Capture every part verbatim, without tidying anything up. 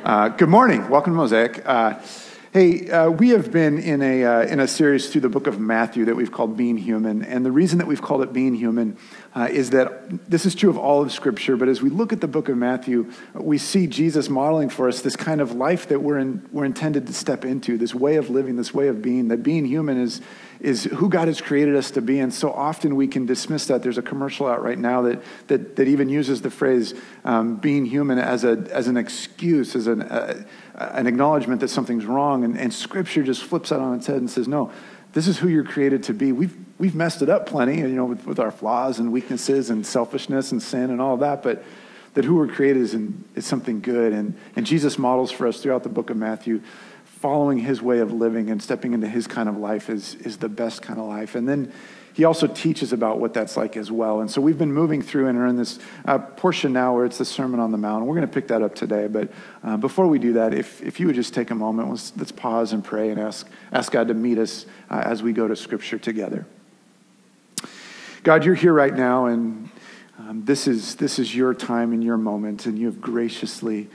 Uh, good morning. Welcome to Mosaic. Uh, hey, uh, we have been in a uh, in a series through the book of Matthew that we've called Being Human, and the reason that we've called it Being Human uh, is that this is true of all of Scripture. But as we look at the book of Matthew, we see Jesus modeling for us this kind of life that we're in, we're intended to step into, this way of living, this way of being. That being human is is who God has created us to be, and so often we can dismiss that. There's a commercial out right now that that, that even uses the phrase um, "being human" as a as an excuse, as an uh, an acknowledgement that something's wrong, and, and Scripture just flips that on its head and says, "No, this is who you're created to be." We've we've messed it up plenty, you know, with, with our flaws and weaknesses and selfishness and sin and all of that, but that who we're created is in, is something good, and and Jesus models for us throughout the book of Matthew. Following his way of living and stepping into his kind of life is, is the best kind of life. And then he also teaches about what that's like as well. And so we've been moving through and are in this uh, portion now where it's the Sermon on the Mount. And we're going to pick that up today. But uh, before we do that, if, if you would just take a moment, let's, let's pause and pray and ask, ask God to meet us uh, as we go to Scripture together. God, you're here right now, and um, this is this is your time and your moment, and you have graciously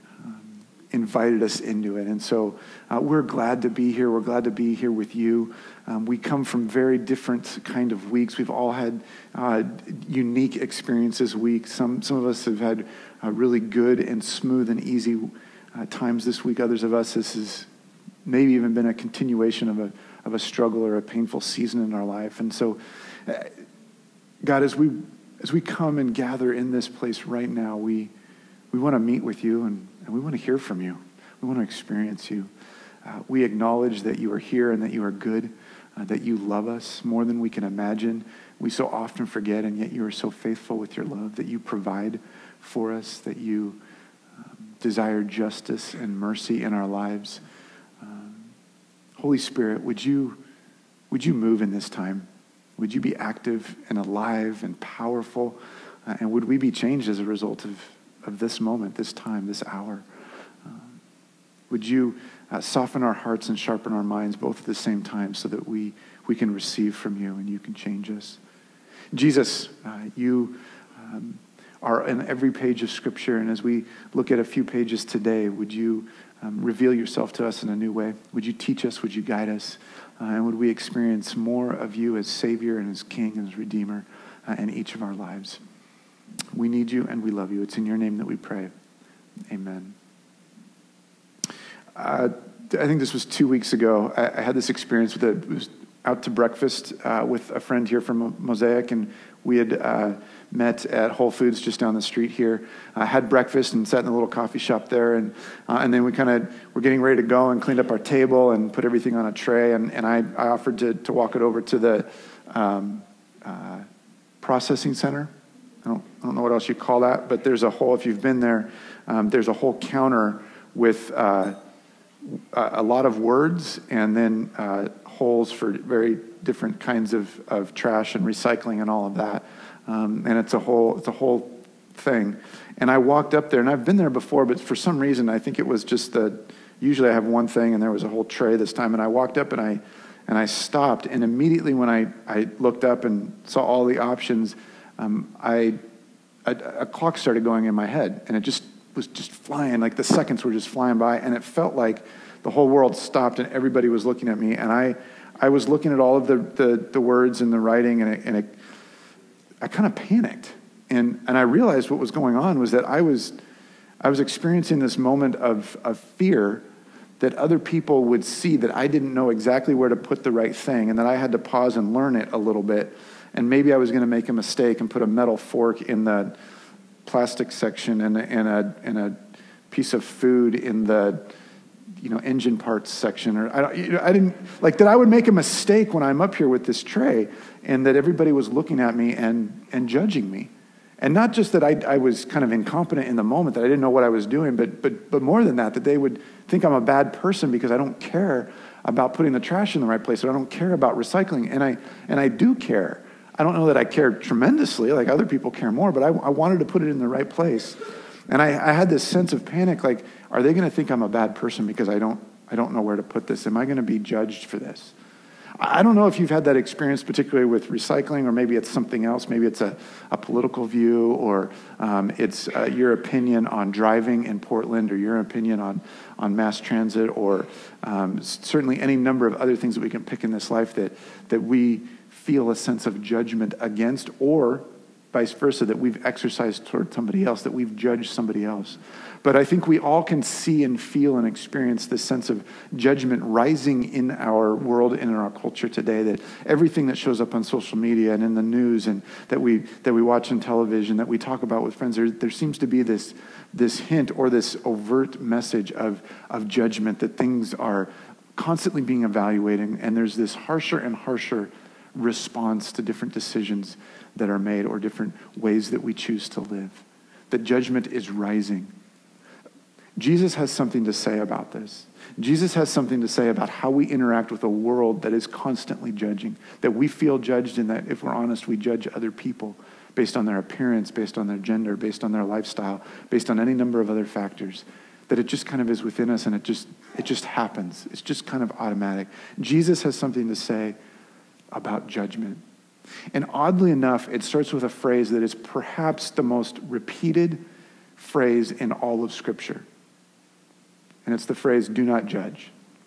invited us into it. And so uh, we're glad to be here. We're glad to be here with you. Um, we come from very different kind of weeks. We've all had uh, unique experiences week. Some some of us have had uh, really good and smooth and easy uh, times this week. Others of us, this has maybe even been a continuation of a of a struggle or a painful season in our life. And so, uh, God, as we as we come and gather in this place right now, we we want to meet with you, and And we want to hear from you. We want to experience you. Uh, we acknowledge that you are here and that you are good, uh, that you love us more than we can imagine. We so often forget, and yet you are so faithful with your love, that you provide for us, that you um, desire justice and mercy in our lives. Um, Holy Spirit, would you, would you move in this time? Would you be active and alive and powerful? Uh, and would we be changed as a result of of this moment, this time, this hour? Um, would you uh, soften our hearts and sharpen our minds both at the same time so that we, we can receive from you and you can change us? Jesus, uh, you um, are in every page of Scripture, and as we look at a few pages today, would you um, reveal yourself to us in a new way? Would you teach us? Would you guide us? Uh, and would we experience more of you as Savior and as King and as Redeemer uh, in each of our lives? We need you and we love you. It's in your name that we pray. Amen. Uh, I think this was two weeks ago. I, I had this experience with a, it was out to breakfast uh, with a friend here from Mosaic, and we had uh, met at Whole Foods just down the street here. I uh, had breakfast and sat in a little coffee shop there, and uh, and then we kind of were getting ready to go and cleaned up our table and put everything on a tray, and, and I, I offered to, to walk it over to the um, uh, processing center. I don't, I don't know what else you call that, but there's a whole, if you've been there, um, there's a whole counter with uh, a lot of words and then uh, holes for very different kinds of, of trash and recycling and all of that. Um, and it's a whole, it's a whole thing. And I walked up there, and I've been there before, but for some reason, I think it was just the, usually I have one thing and there was a whole tray this time. And I walked up and I, and I stopped. And immediately when I, I looked up and saw all the options, Um, I a, a clock started going in my head, and it just was just flying, like the seconds were just flying by, and it felt like the whole world stopped and everybody was looking at me, and I I was looking at all of the the, the words and the writing, and it, and it, I kind of panicked, and and I realized what was going on was that I was I was experiencing this moment of of fear that other people would see that I didn't know exactly where to put the right thing, and that I had to pause and learn it a little bit. And maybe I was going to make a mistake and put a metal fork in the plastic section and, and a and a piece of food in the, you know, engine parts section. Or I, don't, you know, I didn't like that. I would make a mistake when I'm up here with this tray, and that everybody was looking at me and and judging me, and not just that I I was kind of incompetent in the moment, that I didn't know what I was doing, but but but more than that, that they would think I'm a bad person because I don't care about putting the trash in the right place, or I don't care about recycling, and I and I do care. I don't know that I cared tremendously, like other people care more, but I, I wanted to put it in the right place. And I, I had this sense of panic, like, are they going to think I'm a bad person because I don't I don't know where to put this? Am I going to be judged for this? I don't know if you've had that experience, particularly with recycling, or maybe it's something else. Maybe it's a, a political view, or um, it's uh, your opinion on driving in Portland, or your opinion on, on mass transit, or um, certainly any number of other things that we can pick in this life that, that we feel a sense of judgment against, or vice versa, that we've exercised toward somebody else, that we've judged somebody else. But I think we all can see and feel and experience this sense of judgment rising in our world and in our culture today, that everything that shows up on social media and in the news and that we that we watch on television, that we talk about with friends, there, there seems to be this, this hint or this overt message of, of judgment, that things are constantly being evaluated, and there's this harsher and harsher response to different decisions that are made or different ways that we choose to live. That judgment is rising. Jesus has something to say about this. Jesus has something to say about how we interact with a world that is constantly judging, that we feel judged, and that if we're honest, we judge other people based on their appearance, based on their gender, based on their lifestyle, based on any number of other factors, that it just kind of is within us, and it just it just happens. It's just kind of automatic. Jesus has something to say about judgment. And oddly enough, it starts with a phrase that is perhaps the most repeated phrase in all of Scripture. And it's the phrase, do not judge.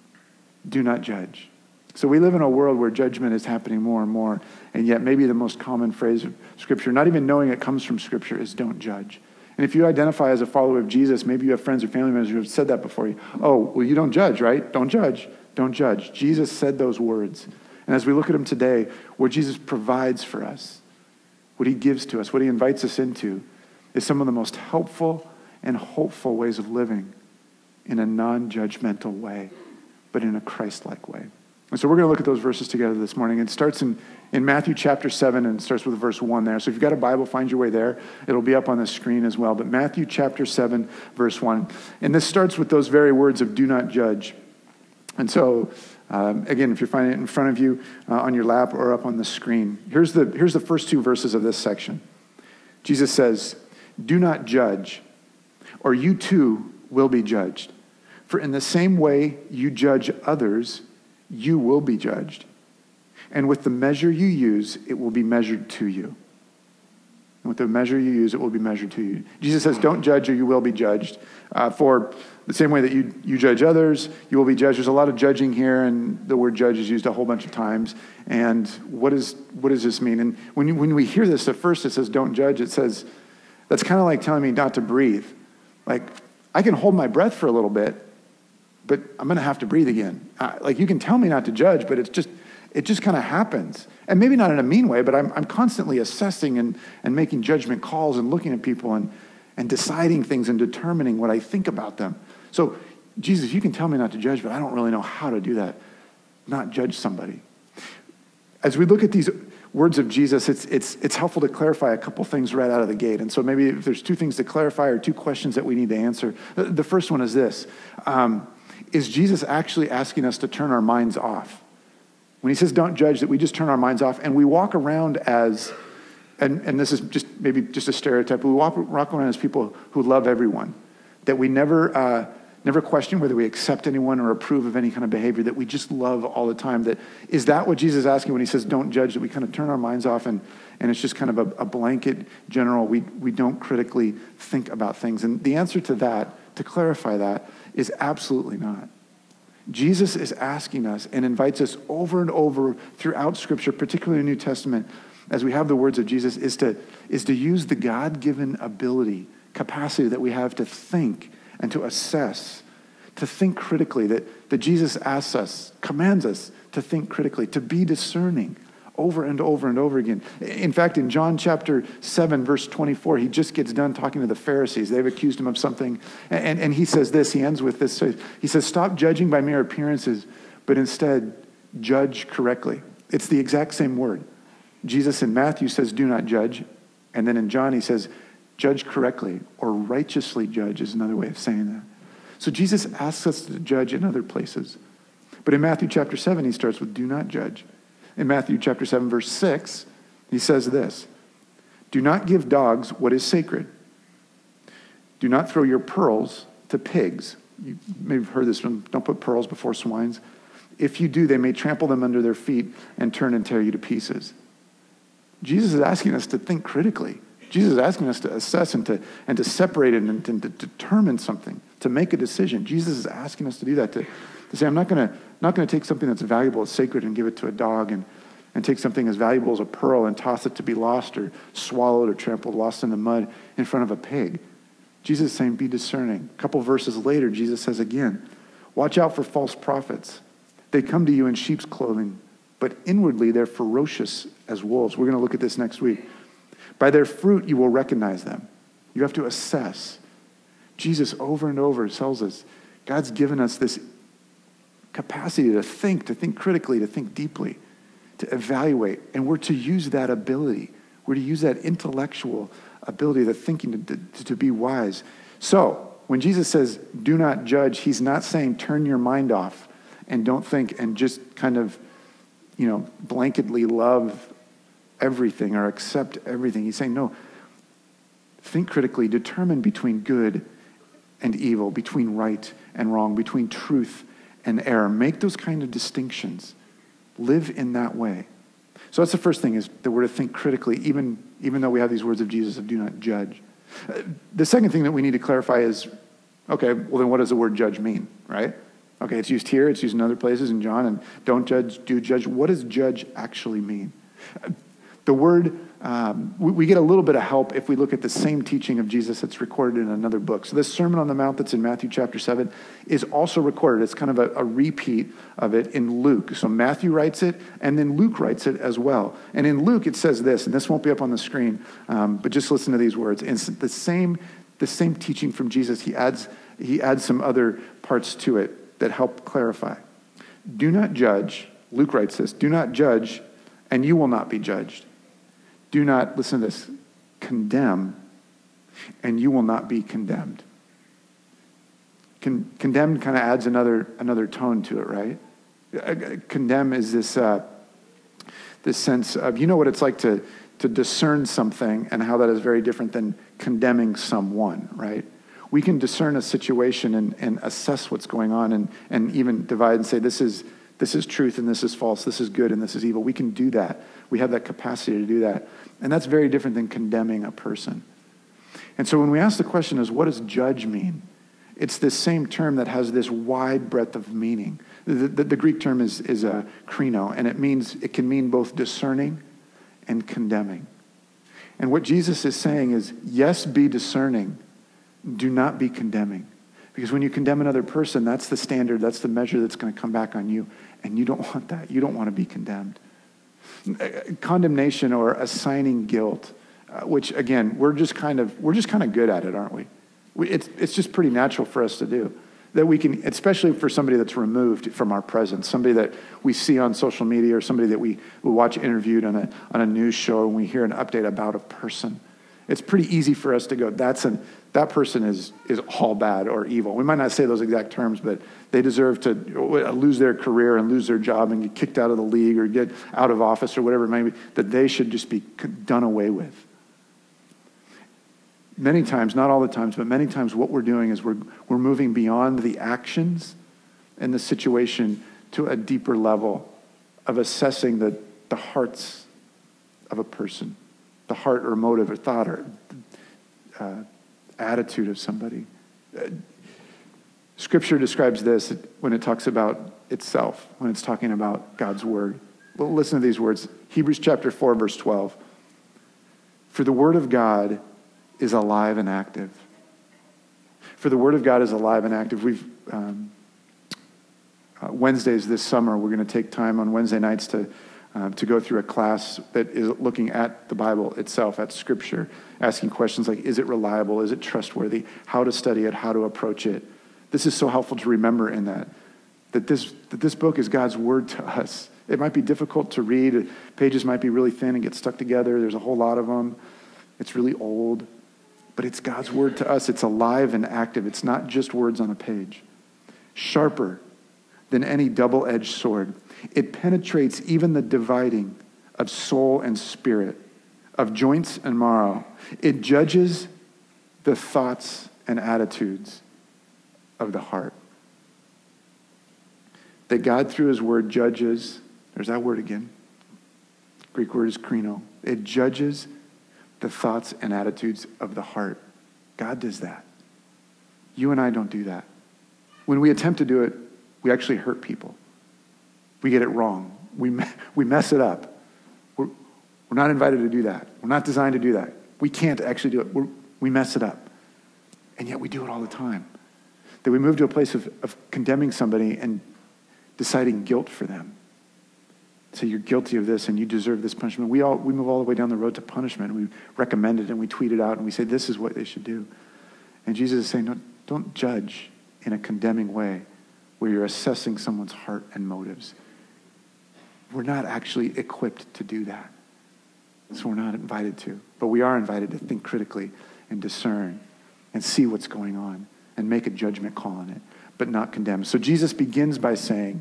Do not judge. So we live in a world where judgment is happening more and more, and yet maybe the most common phrase of Scripture, not even knowing it comes from Scripture, is don't judge. And if you identify as a follower of Jesus, maybe you have friends or family members who have said that before you. Oh, well, you don't judge, right? Don't judge. Don't judge. Jesus said those words. And as we look at him today, what Jesus provides for us, what he gives to us, what he invites us into, is some of the most helpful and hopeful ways of living in a non-judgmental way, but in a Christ-like way. And so we're going to look at those verses together this morning. It starts in, in Matthew chapter seven, and it starts with verse one there. So if you've got a Bible, find your way there. It'll be up on the screen as well. But Matthew chapter seven, verse one. And this starts with those very words of do not judge. And so, um, again, if you're finding it in front of you, uh, on your lap or up on the screen, here's the, here's the first two verses of this section. Jesus says, do not judge, or you too will be judged. For in the same way you judge others, you will be judged. And with the measure you use, it will be measured to you. And with the measure you use, it will be measured to you. Jesus says, don't judge or you will be judged. Uh, for the same way that you, you judge others, you will be judged. There's a lot of judging here, and the word judge is used a whole bunch of times. And what is what does this mean? And when you, when we hear this, at first it says don't judge. It says, that's kind of like telling me not to breathe. Like, I can hold my breath for a little bit, but I'm going to have to breathe again. Uh, like, you can tell me not to judge, but it's just, it just kind of happens. And maybe not in a mean way, but I'm, I'm constantly assessing and, and making judgment calls and looking at people and, and deciding things and determining what I think about them. So, Jesus, you can tell me not to judge, but I don't really know how to do that. Not judge somebody. As we look at these words of Jesus, it's it's it's helpful to clarify a couple things right out of the gate. And so maybe if there's two things to clarify or two questions that we need to answer. The first one is this. Um, is Jesus actually asking us to turn our minds off? When he says don't judge, that we just turn our minds off and we walk around as, and, and this is just maybe just a stereotype, but we walk, walk around as people who love everyone. That we never uh, never question whether we accept anyone or approve of any kind of behavior, that we just love all the time. That is that what Jesus is asking when he says don't judge, that we kind of turn our minds off and, and it's just kind of a, a blanket general, we, we don't critically think about things. And the answer to that, to clarify that, is absolutely not. Jesus is asking us and invites us over and over throughout Scripture, particularly in the New Testament, as we have the words of Jesus, is to, is to use the God-given ability, capacity that we have to think and to assess, to think critically, that, that Jesus asks us, commands us to think critically, to be discerning over and over and over again. In fact, in John chapter seven, verse twenty-four, he just gets done talking to the Pharisees. They've accused him of something. And, and, and he says this, he ends with this. He says, stop judging by mere appearances, but instead judge correctly. It's the exact same word. Jesus in Matthew says, do not judge. And then in John, he says, judge correctly, or righteously judge is another way of saying that. So Jesus asks us to judge in other places. But in Matthew chapter seven, he starts with do not judge. In Matthew chapter seven, verse six, he says this, do not give dogs what is sacred. Do not throw your pearls to pigs. You may have heard this one, don't put pearls before swines. If you do, they may trample them under their feet and turn and tear you to pieces. Jesus is asking us to think critically. Jesus is asking us to assess and to, and to separate it and to, and to determine something, to make a decision. Jesus is asking us to do that, to, to say, I'm not going to not going to take something that's valuable, as sacred, and give it to a dog, and, and take something as valuable as a pearl and toss it to be lost or swallowed or trampled, lost in the mud in front of a pig. Jesus is saying, be discerning. A couple verses later, Jesus says again, watch out for false prophets. They come to you in sheep's clothing, but inwardly they're ferocious as wolves. We're going to look at this next week. By their fruit you will recognize them. You have to assess. Jesus over and over tells us, God's given us this capacity to think, to think critically, to think deeply, to evaluate. And we're to use that ability. We're to use that intellectual ability, the thinking to, to, to be wise. So when Jesus says, do not judge, he's not saying turn your mind off and don't think and just kind of, you know, blanketly love everything or accept everything. He's saying, no, think critically, determine between good and evil, between right and wrong, between truth and error. Make those kind of distinctions. Live in that way. So that's the first thing, is that we're to think critically, even, even though we have these words of Jesus of do not judge. Uh, the second thing that we need to clarify is, okay, well then what does the word judge mean, right? Okay, it's used here, it's used in other places in John, and don't judge, do judge. What does judge actually mean? Uh, The word, um, we, we get a little bit of help if we look at the same teaching of Jesus that's recorded in another book. So this Sermon on the Mount that's in Matthew chapter seven is also recorded. It's kind of a, a repeat of it in Luke. So Matthew writes it, and then Luke writes it as well. And in Luke it says this, and this won't be up on the screen, um, but just listen to these words. And it's the same, the same teaching from Jesus. He adds, he adds some other parts to it that help clarify. Do not judge, Luke writes this, do not judge, and you will not be judged. Do not, listen to this, condemn, and you will not be condemned. Con- condemned kind of adds another another tone to it, right? Uh, condemn is this uh, this sense of, you know what it's like to, to discern something and how that is very different than condemning someone, right? We can discern a situation and, and assess what's going on and, and even divide and say this is this is truth and this is false, this is good and this is evil. We can do that. We have that capacity to do that. And that's very different than condemning a person. And so when we ask the question is, what does judge mean? It's this same term that has this wide breadth of meaning. The, the, the Greek term is, is a krino, and it means, it can mean both discerning and condemning. And what Jesus is saying is, yes, be discerning. Do not be condemning. Because when you condemn another person, that's the standard, that's the measure that's going to come back on you. And you don't want that. You don't want to be condemned. Condemnation or assigning guilt, uh, which again, we're just kind of we're just kind of good at it, aren't we? we? It's it's just pretty natural for us to do. That we can, especially for somebody that's removed from our presence, somebody that we see on social media or somebody that we, we watch interviewed on a on a news show and we hear an update about a person. It's pretty easy for us to go, that's an that person is is all bad or evil. We might not say those exact terms, but they deserve to lose their career and lose their job and get kicked out of the league or get out of office or whatever it may be, that they should just be done away with. Many times, not all the times, but many times what we're doing is we're we're moving beyond the actions and the situation to a deeper level of assessing the, the hearts of a person, the heart or motive or thought or uh, attitude of somebody. Uh, Scripture describes this when it talks about itself, when it's talking about God's word. Well, listen to these words. Hebrews chapter four, verse twelve. For the word of God is alive and active. For the word of God is alive and active. We've um, uh, Wednesdays this summer, we're going to take time on Wednesday nights to um, to go through a class that is looking at the Bible itself, at Scripture, asking questions like, is it reliable? Is it trustworthy? How to study it? How to approach it? This is so helpful to remember in that, that this that this book is God's word to us. It might be difficult to read. Pages might be really thin and get stuck together. There's a whole lot of them. It's really old. But it's God's word to us. It's alive and active. It's not just words on a page. Sharper than any double-edged sword. It penetrates even the dividing of soul and spirit, of joints and marrow. It judges the thoughts and attitudes of the heart. The that God through his word judges, there's that word again. Greek word is krino. It judges the thoughts and attitudes of the heart. God does that. You and I don't do that. When we attempt to do it, we actually hurt people. We get it wrong. We, we mess it up. We're, we're not invited to do that. We're not designed to do that. We can't actually do it. We're, we mess it up. And yet we do it all the time. That we move to a place of, of condemning somebody and deciding guilt for them. Say, you're guilty of this and you deserve this punishment. We all we move all the way down the road to punishment. We recommend it and we tweet it out and we say, this is what they should do. And Jesus is saying, no, don't judge in a condemning way where you're assessing someone's heart and motives. We're not actually equipped to do that. So we're not invited to. But we are invited to think critically and discern and see what's going on and make a judgment call on it, but not condemn. So Jesus begins by saying,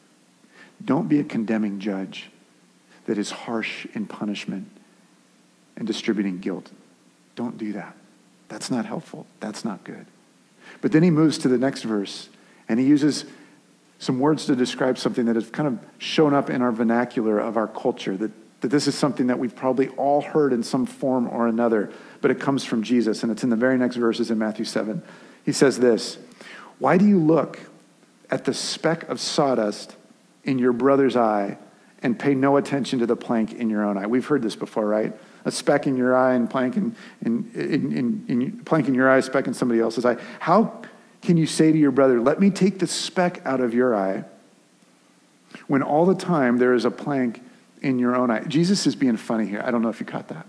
don't be a condemning judge that is harsh in punishment and distributing guilt. Don't do that. That's not helpful. That's not good. But then he moves to the next verse, and he uses some words to describe something that has kind of shown up in our vernacular of our culture, that, that this is something that we've probably all heard in some form or another, but it comes from Jesus, and it's in the very next verses in Matthew seven. He says this, why do you look at the speck of sawdust in your brother's eye and pay no attention to the plank in your own eye? We've heard this before, right? A speck in your eye and plank in, in, in, in, in plank in your eye, speck in somebody else's eye. How can you say to your brother, let me take the speck out of your eye, when all the time there is a plank in your own eye? Jesus is being funny here. I don't know if you caught that.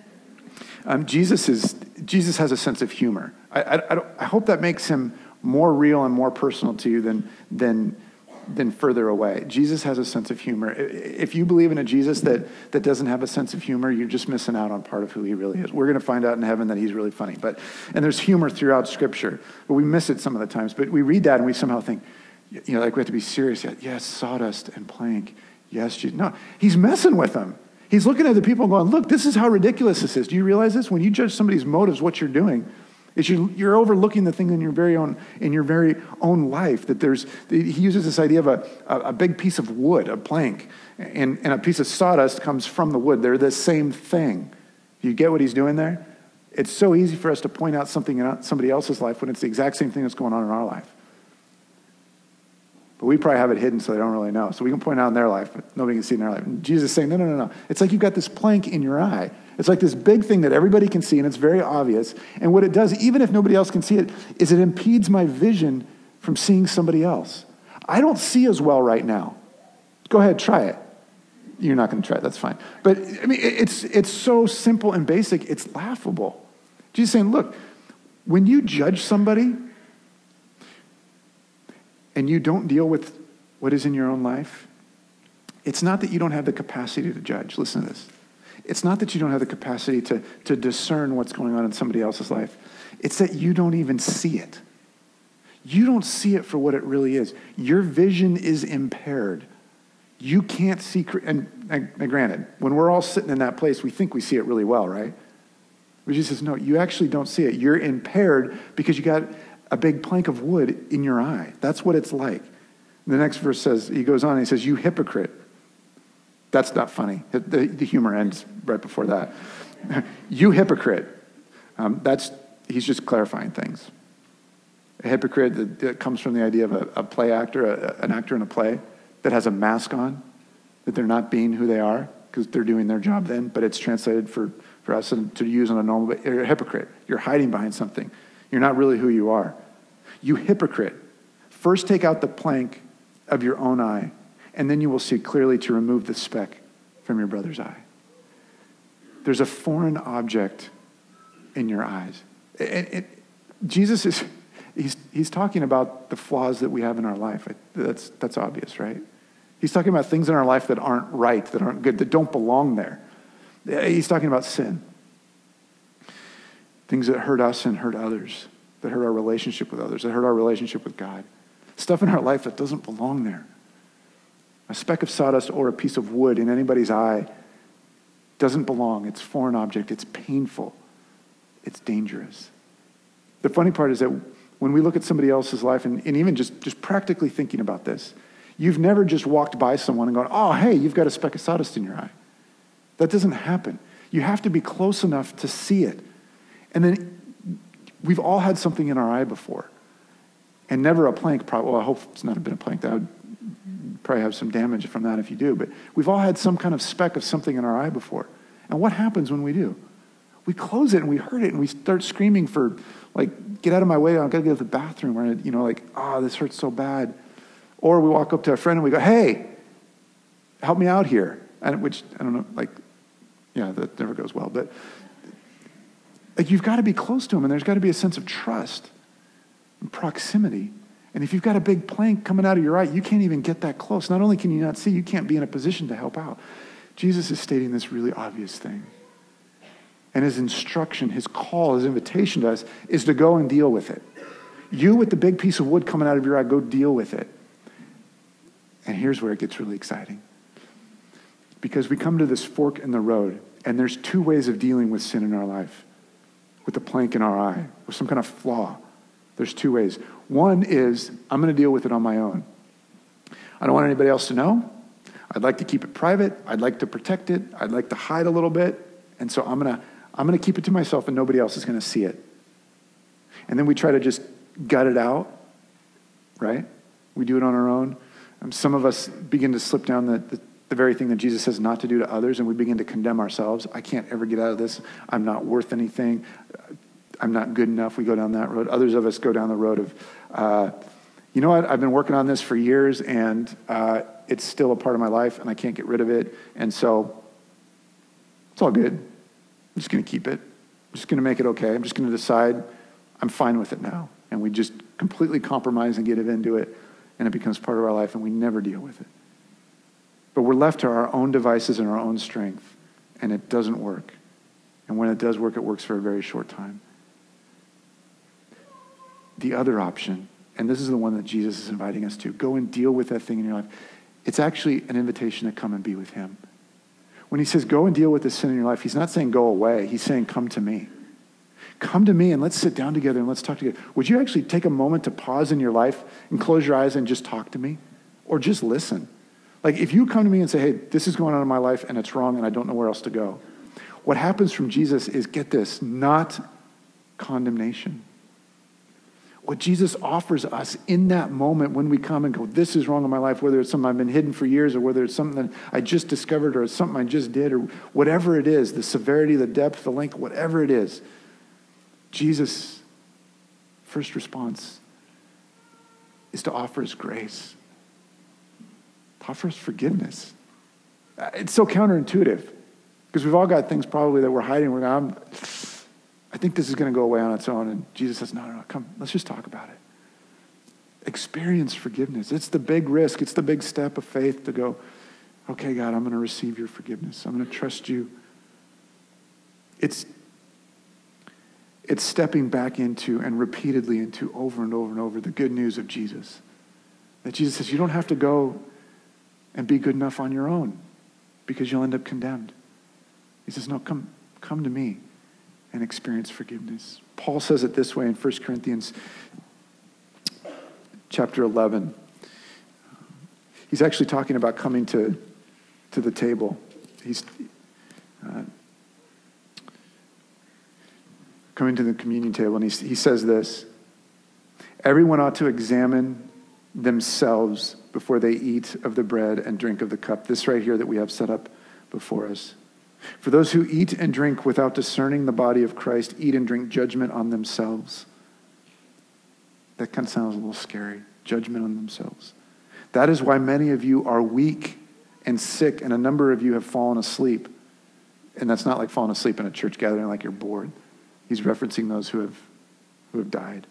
Um, Jesus is Jesus has a sense of humor. I, I, I, don't, I hope that makes him more real and more personal to you than than than further away. Jesus has a sense of humor. If you believe in a Jesus that, that doesn't have a sense of humor, you're just missing out on part of who he really is. We're going to find out in heaven that he's really funny. But and there's humor throughout Scripture, but we miss it some of the times. But we read that and we somehow think, you know, like we have to be serious. Yes, sawdust and plank. Yes, Jesus. No, he's messing with them. He's looking at the people and going, look, this is how ridiculous this is. Do you realize this? When you judge somebody's motives, what you're doing is you, you're overlooking the thing in your very own in your very own life. That there's, he uses this idea of a, a, a big piece of wood, a plank, and, and a piece of sawdust comes from the wood. They're the same thing. Do you get what he's doing there? It's so easy for us to point out something in somebody else's life when it's the exact same thing that's going on in our life. But we probably have it hidden so they don't really know. So we can point out in their life, but nobody can see in their life. And Jesus is saying, no, no, no, no. It's like you've got this plank in your eye. It's like this big thing that everybody can see, and it's very obvious. And what it does, even if nobody else can see it, is it impedes my vision from seeing somebody else. I don't see as well right now. Go ahead, try it. You're not going to try it. That's fine. But, I mean, it's it's so simple and basic, it's laughable. Jesus is saying, look, when you judge somebody and you don't deal with what is in your own life, it's not that you don't have the capacity to judge. Listen to this. It's not that you don't have the capacity to, to discern what's going on in somebody else's life. It's that you don't even see it. You don't see it for what it really is. Your vision is impaired. You can't see, and, and, and granted, when we're all sitting in that place, we think we see it really well, right? But Jesus says, no, you actually don't see it. You're impaired because you got a big plank of wood in your eye. That's what it's like. The next verse says, he goes on and he says, you hypocrite. That's not funny. The, the humor ends right before that. You hypocrite. Um, that's, he's just clarifying things. A hypocrite that, that comes from the idea of a, a play actor, a, an actor in a play that has a mask on, that they're not being who they are because they're doing their job then, but it's translated for, for us to use on a normal, you're a hypocrite. You're hiding behind something. You're not really who you are. You hypocrite. First take out the plank of your own eye, and then you will see clearly to remove the speck from your brother's eye. There's a foreign object in your eyes. It, it, Jesus is, he's, he's talking about the flaws that we have in our life. That's, that's obvious, right? He's talking about things in our life that aren't right, that aren't good, that don't belong there. He's talking about sin. Things that hurt us and hurt others, that hurt our relationship with others, that hurt our relationship with God. Stuff in our life that doesn't belong there. A speck of sawdust or a piece of wood in anybody's eye doesn't belong. It's a foreign object. It's painful. It's dangerous. The funny part is that when we look at somebody else's life, and, and even just, just practically thinking about this, You've never just walked by someone and gone, oh, hey, you've got a speck of sawdust in your eye. That doesn't happen. You have to be close enough to see it. And then we've all had something in our eye before. And never a plank, probably, well, I hope it's not been a plank. That would probably have some damage from that if you do. But we've all had some kind of speck of something in our eye before. And what happens when we do? We close it and we hurt it and we start screaming for, like, get out of my way, I've got to go to the bathroom. Or, you know, like, oh, this hurts so bad. Or we walk up to a friend and we go, hey, help me out here. And which, I don't know, like, yeah, that never goes well. But like, you've got to be close to them, and there's got to be a sense of trust and proximity. And if you've got a big plank coming out of your eye, you can't even get that close. Not only can you not see, you can't be in a position to help out. Jesus is stating this really obvious thing. And his instruction, his call, his invitation to us is to go and deal with it. You with the big piece of wood coming out of your eye, go deal with it. And here's where it gets really exciting. Because we come to this fork in the road, and there's two ways of dealing with sin in our life. With the plank in our eye, with some kind of flaw. There's two ways. One is, I'm going to deal with it on my own. I don't want anybody else to know. I'd like to keep it private. I'd like to protect it. I'd like to hide a little bit. And so I'm going to I'm going to keep it to myself, and nobody else is going to see it. And then we try to just gut it out, right? We do it on our own. Um, some of us begin to slip down the, the, the very thing that Jesus says not to do to others, and we begin to condemn ourselves. I can't ever get out of this. I'm not worth anything. I'm not good enough. We go down that road. Others of us go down the road of, uh, you know what? I've been working on this for years, and uh, it's still a part of my life, and I can't get rid of it. And so it's all good. I'm just going to keep it. I'm just going to make it okay. I'm just going to decide I'm fine with it now. And we just completely compromise and get it into it, and it becomes part of our life, and we never deal with it. But we're left to our own devices and our own strength, and it doesn't work. And when it does work, it works for a very short time. The other option, and this is the one that Jesus is inviting us to, go and deal with that thing in your life. It's actually an invitation to come and be with him. When he says, go and deal with the sin in your life, he's not saying go away. He's saying, come to me. Come to me and let's sit down together and let's talk together. Would you actually take a moment to pause in your life and close your eyes and just talk to me? Or just listen? Like, if you come to me and say, hey, this is going on in my life and it's wrong and I don't know where else to go. What happens from Jesus is, get this, not condemnation. What Jesus offers us in that moment when we come and go, this is wrong in my life, whether it's something I've been hidden for years or whether it's something that I just discovered or it's something I just did or whatever it is, the severity, the depth, the length, whatever it is, Jesus' first response is to offer us grace, to offer us forgiveness. It's so counterintuitive because we've all got things probably that we're hiding. We're going, I think this is going to go away on its own. And Jesus says, no, no, no, come, let's just talk about it. Experience forgiveness. It's the big risk. It's the big step of faith to go, okay, God, I'm going to receive your forgiveness. I'm going to trust you. It's, it's stepping back into and repeatedly into over and over and over the good news of Jesus. That Jesus says, you don't have to go and be good enough on your own because you'll end up condemned. He says, no, come, come to me and experience forgiveness. Paul says it this way in First Corinthians chapter eleven. He's actually talking about coming to, to the table. He's uh, coming to the communion table, and he, he says this: everyone ought to examine themselves before they eat of the bread and drink of the cup. This right here that we have set up before us. For those who eat and drink without discerning the body of Christ eat and drink judgment on themselves. That kind of sounds a little scary. Judgment on themselves. That is why many of you are weak and sick, and a number of you have fallen asleep. And that's not like falling asleep in a church gathering like you're bored. He's referencing those who have who have died.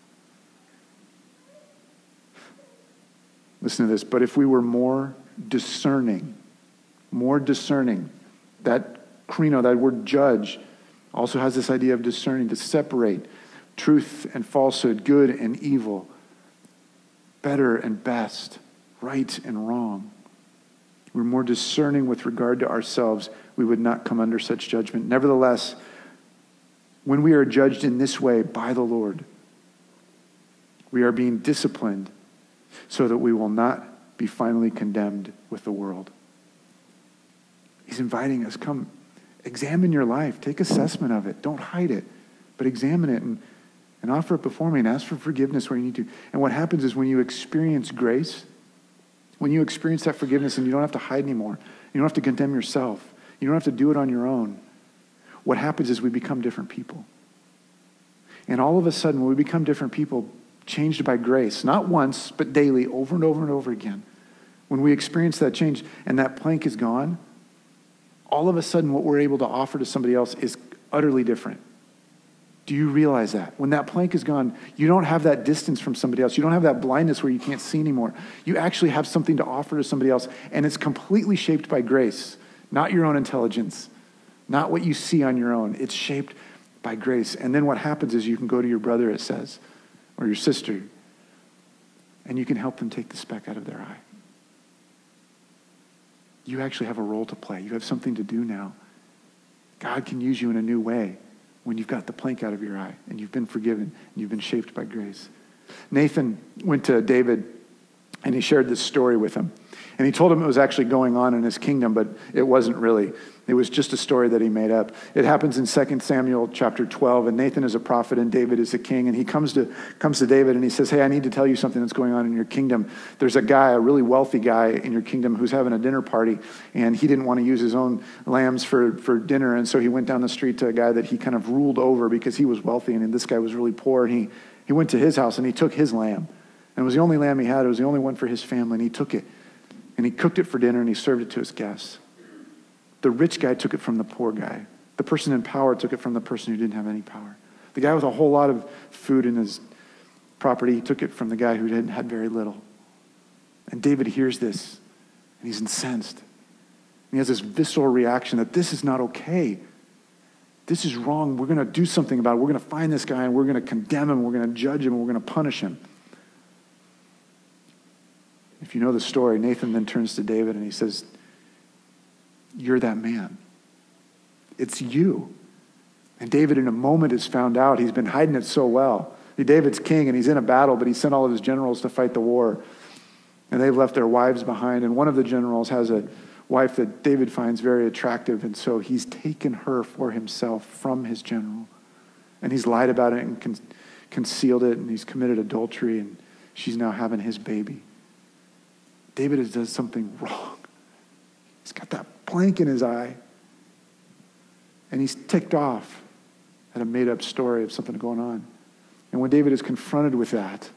Listen to this. But if we were more discerning, more discerning, that krino, that word judge, also has this idea of discerning, to separate truth and falsehood, good and evil, better and best, right and wrong. We're more discerning with regard to ourselves. We would not come under such judgment. Nevertheless, when we are judged in this way by the Lord, we are being disciplined so that we will not be finally condemned with the world. He's inviting us, come, examine your life. Take assessment of it. Don't hide it, but examine it and, and offer it before me and ask for forgiveness where you need to. And what happens is when you experience grace, when you experience that forgiveness and you don't have to hide anymore, you don't have to condemn yourself, you don't have to do it on your own, what happens is we become different people. And all of a sudden, when we become different people, changed by grace, not once, but daily, over and over and over again, when we experience that change and that plank is gone, all of a sudden what we're able to offer to somebody else is utterly different. Do you realize that? When that plank is gone, you don't have that distance from somebody else. You don't have that blindness where you can't see anymore. You actually have something to offer to somebody else, and it's completely shaped by grace, not your own intelligence, not what you see on your own. It's shaped by grace. And then what happens is you can go to your brother, it says, or your sister, and you can help them take the speck out of their eye. You actually have a role to play. You have something to do now. God can use you in a new way when you've got the plank out of your eye and you've been forgiven and you've been shaped by grace. Nathan went to David and he shared this story with him. And he told him it was actually going on in his kingdom, but it wasn't really. It was just a story that he made up. It happens in Second Samuel chapter twelve, and Nathan is a prophet and David is a king. And he comes to comes to David and he says, hey, I need to tell you something that's going on in your kingdom. There's a guy, a really wealthy guy in your kingdom who's having a dinner party, and he didn't want to use his own lambs for, for dinner. And so he went down the street to a guy that he kind of ruled over because he was wealthy and this guy was really poor. And he, he went to his house and he took his lamb. And it was the only lamb he had. It was the only one for his family. And he took it. And he cooked it for dinner and he served it to his guests. The rich guy took it from the poor guy. The person in power took it from the person who didn't have any power. The guy with a whole lot of food in his property, he took it from the guy who didn't had very little. And David hears this and he's incensed. And he has this visceral reaction that this is not okay. This is wrong. We're going to do something about it. We're going to find this guy and we're going to condemn him. We're going to judge him. And we're going to punish him. If you know the story, Nathan then turns to David and he says, you're that man. It's you. And David in a moment has found out. He's been hiding it so well. David's king and he's in a battle, but he sent all of his generals to fight the war. And they've left their wives behind. And one of the generals has a wife that David finds very attractive. And so he's taken her for himself from his general. And he's lied about it and con- concealed it. And he's committed adultery. And she's now having his baby. David has done something wrong. He's got that plank in his eye. And he's ticked off at a made-up story of something going on. And when David is confronted with that,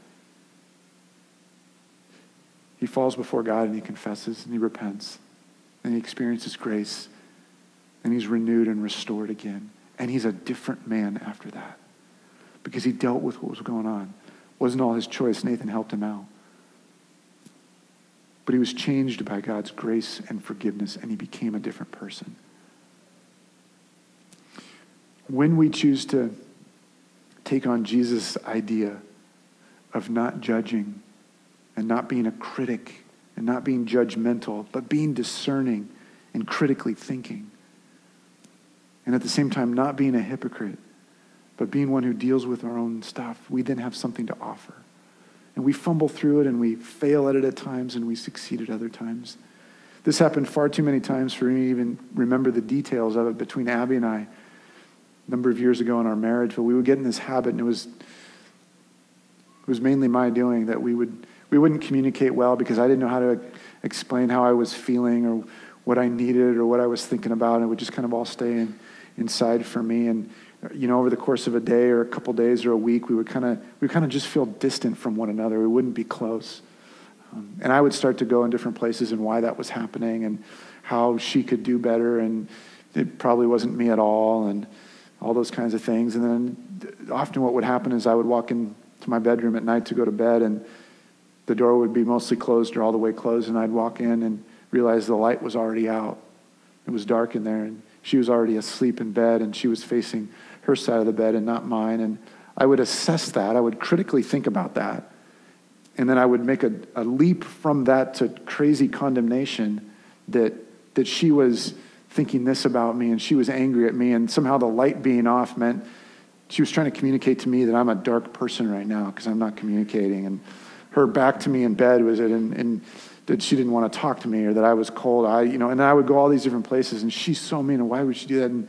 he falls before God and he confesses and he repents. And he experiences grace. And he's renewed and restored again. And he's a different man after that. Because he dealt with what was going on. It wasn't all his choice. Nathan helped him out. But he was changed by God's grace and forgiveness, and he became a different person. When we choose to take on Jesus' idea of not judging and not being a critic and not being judgmental, but being discerning and critically thinking, and at the same time not being a hypocrite, but being one who deals with our own stuff, we then have something to offer. And we fumble through it and we fail at it at times and we succeed at other times. This happened far too many times for me to even remember the details of it between Abby and I a number of years ago in our marriage. But we would get in this habit, and it was it was mainly my doing, that we would we wouldn't communicate well because I didn't know how to explain how I was feeling or what I needed or what I was thinking about. And it would just kind of all stay in, inside for me. And you know, over the course of a day or a couple days or a week, we would kind of we would kind of just feel distant from one another. We wouldn't be close. Um, and I would start to go in different places and why that was happening and how she could do better, and it probably wasn't me at all, and all those kinds of things. And then often what would happen is I would walk into my bedroom at night to go to bed, and the door would be mostly closed or all the way closed, and I'd walk in and realize the light was already out. It was dark in there, and she was already asleep in bed, and she was facing her side of the bed and not mine. And I would assess that. I would critically think about that. And then I would make a, a leap from that to crazy condemnation that that she was thinking this about me and she was angry at me, and somehow the light being off meant she was trying to communicate to me that I'm a dark person right now because I'm not communicating. And her back to me in bed was it, and, and that she didn't want to talk to me or that I was cold. I, you know, and I would go all these different places, and she's so mean, and why would she do that? And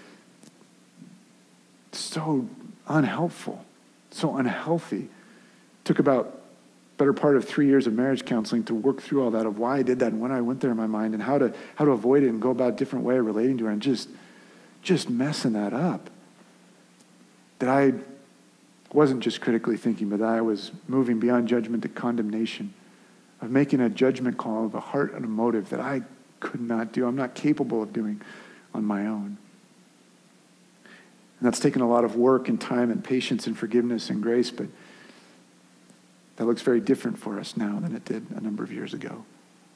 so unhelpful, so unhealthy. Took about better part of three years of marriage counseling to work through all that of why I did that and when I went there in my mind and how to how to avoid it and go about a different way of relating to her and just just messing that up. That I wasn't just critically thinking, but that I was moving beyond judgment to condemnation, of making a judgment call of a heart and a motive that I could not do. I'm not capable of doing on my own. And that's taken a lot of work and time and patience and forgiveness and grace, but that looks very different for us now than it did a number of years ago.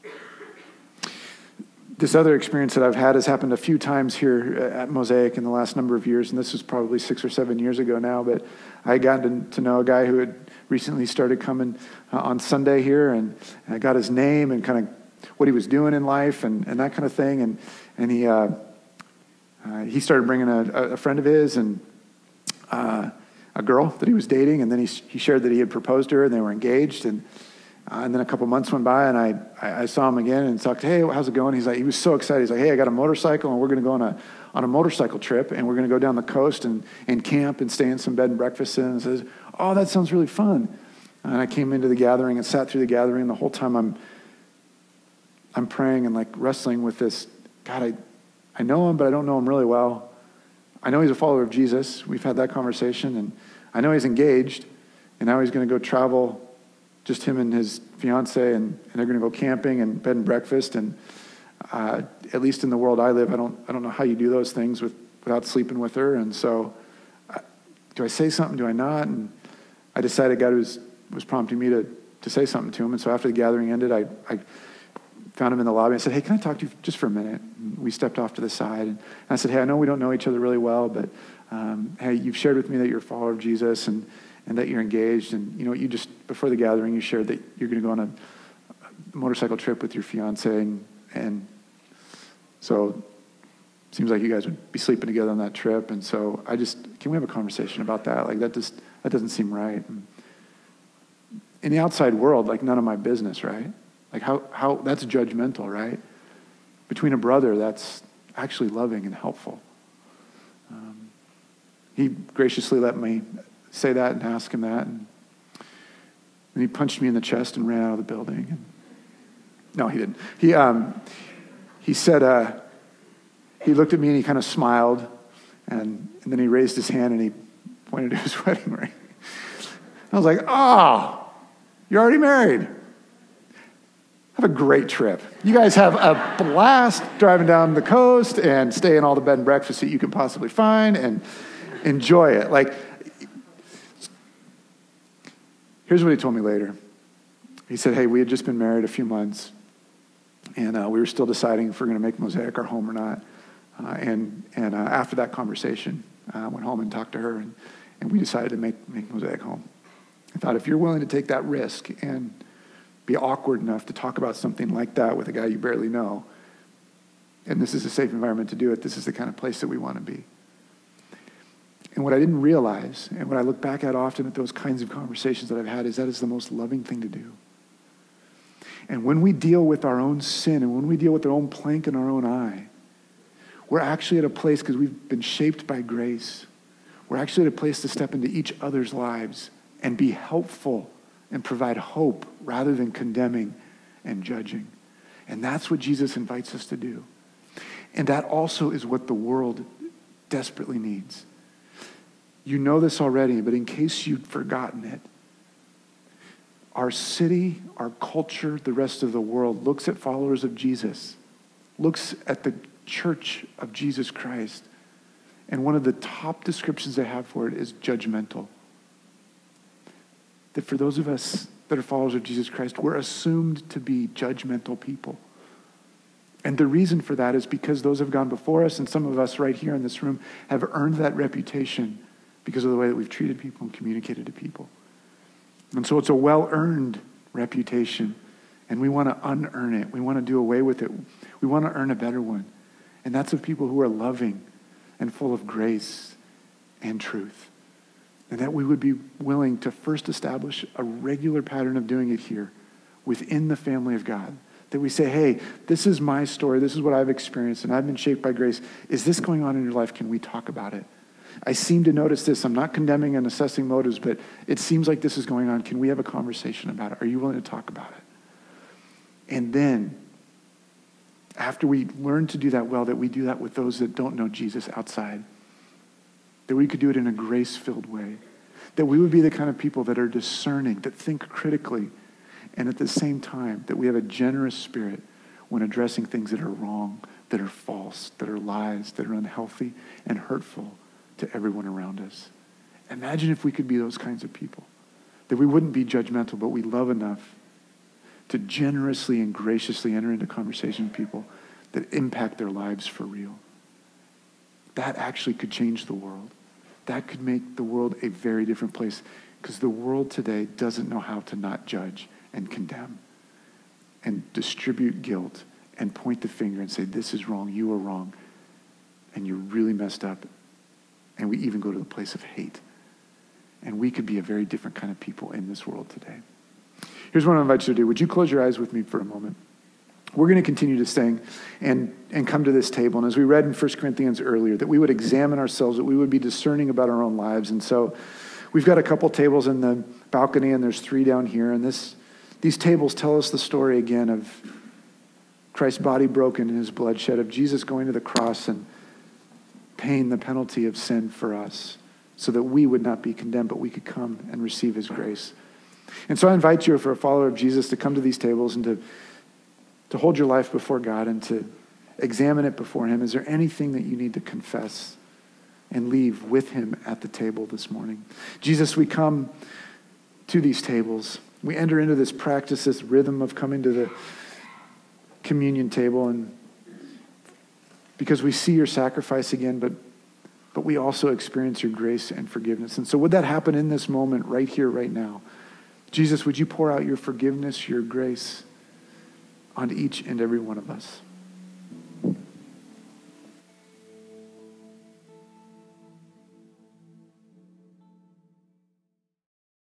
This other experience that I've had has happened a few times here at Mosaic in the last number of years, and this was probably six or seven years ago now, but I had gotten to know a guy who had recently started coming uh, on Sunday here, and, and I got his name and kind of what he was doing in life and, and that kind of thing, and, and he uh, uh, he started bringing a, a friend of his and uh, a girl that he was dating, and then he he shared that he had proposed to her and they were engaged, and uh, and then a couple months went by, and I, I I saw him again and talked, hey, how's it going? He's like, he was so excited. He's like, hey, I got a motorcycle, and we're going to go on a on a motorcycle trip, and we're going to go down the coast and and camp and stay in some bed and breakfast. And says, oh, that sounds really fun. And I came into the gathering and sat through the gathering, and the whole time I'm I'm praying and like wrestling with this. God, I I know him, but I don't know him really well. I know he's a follower of Jesus. We've had that conversation, and I know he's engaged, and now he's going to go travel, just him and his fiance, and, and they're going to go camping and bed and breakfast. And uh, at least in the world I live, I don't I don't know how you do those things with without sleeping with her. And so, uh, do I say something? Do I not? And I decided God was was prompting me to to say something to him. And so after the gathering ended, I I found him in the lobby. I said, hey, can I talk to you just for a minute? And we stepped off to the side. And I said, hey, I know we don't know each other really well, but um, hey, you've shared with me that you're a follower of Jesus and, and that you're engaged. And, you know, you just, before the gathering, you shared that you're going to go on a, a motorcycle trip with your fiance. And, and so it seems like you guys would be sleeping together on that trip. And so I just, can we have a conversation about that? Like, that just, that doesn't seem right. And in the outside world, like, none of my business, right? Like how, how that's judgmental, right? Between a brother, that's actually loving and helpful. Um, he graciously let me say that and ask him that. And then he punched me in the chest and ran out of the building. And, no, he didn't. He um, he said, uh, he looked at me and he kind of smiled. And, and then he raised his hand and he pointed to his wedding ring. I was like, oh, you're already married. Have a great trip. You guys have a blast driving down the coast and stay in all the bed and breakfast that you can possibly find and enjoy it. Like, here's what he told me later. He said, hey, we had just been married a few months, and uh, we were still deciding if we're going to make Mosaic our home or not. Uh, and and uh, after that conversation, I uh, went home and talked to her, and, and we decided to make, make Mosaic home. I thought, if you're willing to take that risk and be awkward enough to talk about something like that with a guy you barely know, and this is a safe environment to do it, this is the kind of place that we want to be. And what I didn't realize, and what I look back at often at those kinds of conversations that I've had, is that is the most loving thing to do. And when we deal with our own sin, and when we deal with our own plank in our own eye, we're actually at a place, because we've been shaped by grace, we're actually at a place to step into each other's lives and be helpful and provide hope rather than condemning and judging. And that's what Jesus invites us to do. And that also is what the world desperately needs. You know this already, but in case you'd forgotten it, our city, our culture, the rest of the world looks at followers of Jesus, looks at the church of Jesus Christ, and one of the top descriptions they have for it is judgmental. That for those of us that are followers of Jesus Christ, we're assumed to be judgmental people. And the reason for that is because those have gone before us, and some of us right here in this room have earned that reputation because of the way that we've treated people and communicated to people. And so it's a well-earned reputation, and we want to unearn it. We want to do away with it. We want to earn a better one. And that's of people who are loving and full of grace and truth. And that we would be willing to first establish a regular pattern of doing it here within the family of God. That we say, hey, this is my story. This is what I've experienced, and I've been shaped by grace. Is this going on in your life? Can we talk about it? I seem to notice this. I'm not condemning and assessing motives, but it seems like this is going on. Can we have a conversation about it? Are you willing to talk about it? And then, after we learn to do that well, that we do that with those that don't know Jesus outside. That we could do it in a grace-filled way. That we would be the kind of people that are discerning, that think critically, and at the same time, that we have a generous spirit when addressing things that are wrong, that are false, that are lies, that are unhealthy and hurtful to everyone around us. Imagine if we could be those kinds of people. That we wouldn't be judgmental, but we love enough to generously and graciously enter into conversation with people that impact their lives for real. That actually could change the world. That could make the world a very different place, because the world today doesn't know how to not judge and condemn and distribute guilt and point the finger and say, this is wrong, you are wrong, and you're really messed up. And we even go to the place of hate. And we could be a very different kind of people in this world today. Here's what I invite you to do. Would you close your eyes with me for a moment? We're going to continue to sing and, and come to this table. And as we read in First Corinthians earlier, that we would examine ourselves, that we would be discerning about our own lives. And so we've got a couple tables in the balcony, and there's three down here. And this these tables tell us the story again of Christ's body broken and his blood shed, of Jesus going to the cross and paying the penalty of sin for us so that we would not be condemned, but we could come and receive his grace. And so I invite you, for a follower of Jesus, to come to these tables and to, to hold your life before God and to examine it before him. Is there anything that you need to confess and leave with him at the table this morning? Jesus, we come to these tables. We enter into this practice, this rhythm of coming to the communion table, and because we see your sacrifice again, but but we also experience your grace and forgiveness. And so would that happen in this moment, right here, right now? Jesus, would you pour out your forgiveness, your grace on each and every one of us?